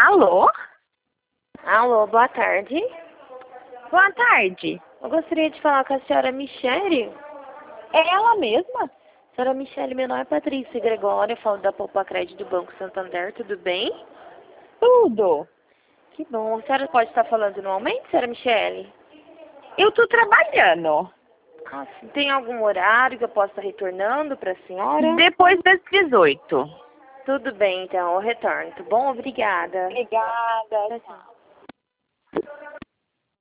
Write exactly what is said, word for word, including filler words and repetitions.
Alô? Alô, boa tarde. Boa tarde. Eu gostaria de falar com a senhora Michele. É ela mesma? Senhora Michele, meu nome é Patrícia Gregório, eu falo da Poupa Crédito do Banco Santander, tudo bem? Tudo. Que bom. A senhora pode estar falando no momento, senhora Michele? Eu tô trabalhando. Ah, sim. Tem algum horário que eu possa estar retornando para a senhora? Depois das dezoito. Tudo bem, então, eu retorno. Tá bom? Obrigada. Obrigada. Tchau, tchau.